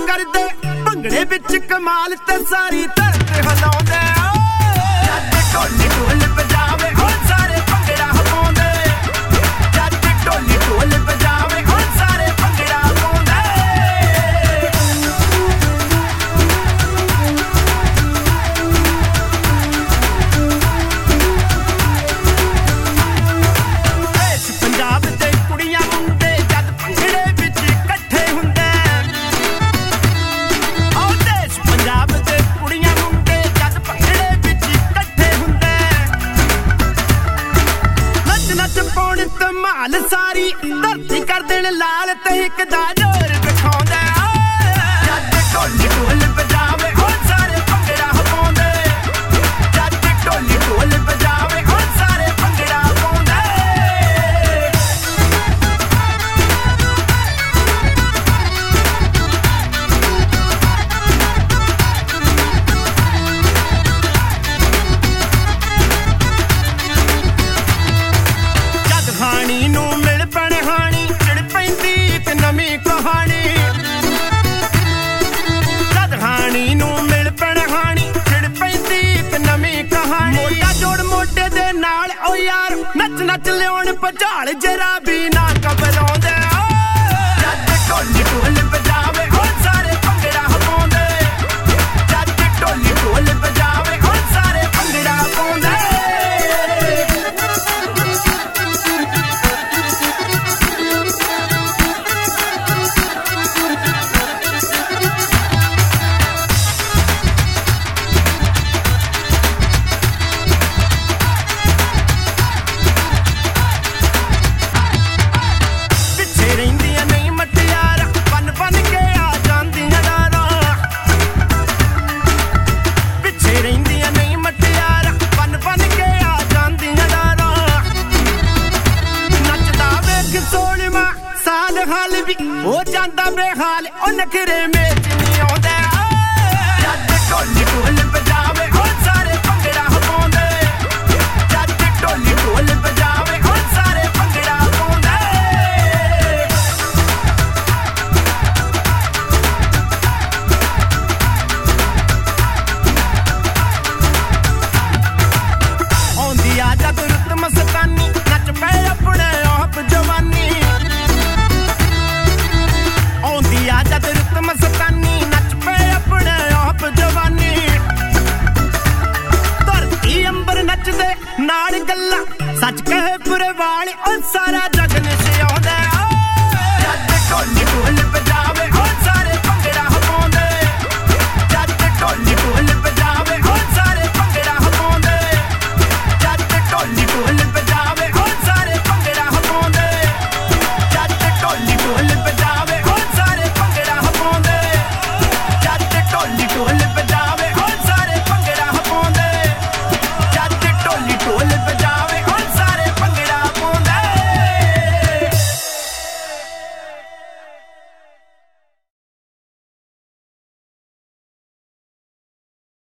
ਕਰਦੇ ਭੰਗੜੇ ਵਿੱਚ ਕਮਾਲ ਤੇ ਸਾਰੀ ਧਰਤ ਹਿਲਾਉਂਦੇ ਜੱਟ ਢੋਲੀ ਢੋਲ ਵਜਾਵੇ ਹੁਣ ਸਾਰੇ ਭੰਗੜਾ ਪਾਉਂਦੇ ਜੱਟ ਢੋਲੀ ਢੋਲ ਵਜਾਵੇ ਹੁਣ ਸਾਰੇ ਭੰਗੜਾ ਪਾਉਂਦੇ ਦੇਸ਼ ਪੰਜਾਬ ਦੇ ਕੁੜੀਆਂ ਮੁੰਡੇ ਜਦ ਭੰਗੜੇ ਵਿੱਚ ਇਕੱਠੇ ਹੁੰਦੇ ਆਹ ਦੇਸ਼ ਪੰਜਾਬ ਦੇ ਕੁੜੀਆਂ ਮੁੰਡੇ ਜਦ ਭੰਗੜੇ ਵਿੱਚ ਇਕੱਠੇ ਹੁੰਦੇ ਨੱਚ ਨੱਚ ਪਾਉਣ ਧਮਾਲ ਸਾਰੀ ਧਰਤੀ ਕਰ ਦੇਣ ਲਾਲ ਤੇ ਇੱਕ ਦਾ ਜ਼ੋਰ ਦਿਖਾਉਂਦੇ ਜੱਟ ਢੋਲੀ ਢੋਲ ਵਜਾਵੇ ਹੁਣ ਸਾਰੇ ਭੰਗੜਾ ਪਾਉਂਦੇ ਜੱਟ ਢੋਲੀ ਢੋਲ ਵਜਾਵੇ ਹੁਣ ਸਾਰੇ ਭੰਗੜਾ ਪਾਉਂਦੇ ਜਦ ਹਾਣੀ ਨੂੰ ਮਿਲ ਪੈਣ ਹਾਣੀ ਚਿੜ ਪੈਂਦੀ ਇੱਕ ਨਵੀਂ ਕਹਾਣੀ ਜਦ ਹਾਣੀ ਨੂੰ ਮਿਲ ਪੈਣ ਹਾਣੀ ਚਿੜ ਪੈਂਦੀ ਇੱਕ ਨਵੀਂ ਕਹਾਣੀ ਮੋਢਾ ਜੋੜ ਮੋਢੇ ਦੇ ਨਾਲ ਓ ਯਾਰ ਨੱਚ ਨੱਚ ਲਿਆਉਣ ਭਜਾਲ ਜਰਾ ਵੀ ਨਾ ਘਬਰਾਉਂਦੇ ਜੱਟ ਢੋਲੀ ਢੋਲ ਵਜਾਵੇ ਹੁਣ ਸਾਰੇ ਭੰਗੜਾ ਪਾਉਂਦੇ ਜੱਟ ਢੋਲੀ ਢੋਲ ਵਜਾਵੇ ਹੁਣ ਸਾਰੇ ਭੰਗੜਾ ਪਾਉਂਦੇ ਪਿੱਛੇ ਰਹਿੰਦੀਆਂ ਨਹੀਂ ਮਟਿਆਰਾਂ ਬਨ ਬਨ ਕੇ ਆ ਜਾਂਦੀਆਂ ਡਾਰਾਂ ਪਿੱਛੇ ਰਹਿੰਦੀਆਂ ਨਹੀਂ ਮਟਿਆਰਾਂ ਬਨ ਬਨ ਕੇ ਆ ਜਾਂਦੀਆਂ ਡਾਰਾਂ ਨੱਚਦਾ ਵੇਖ ਸੋਹਣਵਾ ਸਾਲ ਹਾਲ ਵੀ ਹੋ ਜਾਂਦਾ ਬੇਹਾਲ ਉਹ ਨਖਰੇ ਮੇਚ ਨਹੀਂ ਆਉਂਦੇ ਜੱਟ ਢੋਲੀ ਢੋਲ ਵਜਾਵੇ ਹੁਣ ਸਾਰੇ ਭੰਗੜਾ ਪਾਉਂਦੇ ਜੱਟ ਢੋਲੀ ਢੋਲ ਵਜਾਵੇ ਹੁਣ ਸਾਰੇ ਭੰਗੜਾ ਪਾਉਂਦੇ ਆਉਂਦੀ ਆ ਜਦ ਰੁੱਤ ਮਸਤਾਨੀ ਨੱਚ ਪਏ ਆਪਣੇ ਆਪ ਜਵਾਨੀ ਆਉਂਦੀ ਆ ਜਦ ਰੁੱਤ ਮਸਤਾਨੀ ਨੱਚ ਪਏ ਆਪਣੇ ਆਪ ਜਵਾਨੀ ਧਰਤੀ ਅੰਬਰ ਨੱਚਦੇ ਨਾਲ ਗੱਲਾਂ ਸੱਚ ਕਹੇ ਪੁਰੇ ਵਾਲੇ ਉਹ ਸਾਰਾ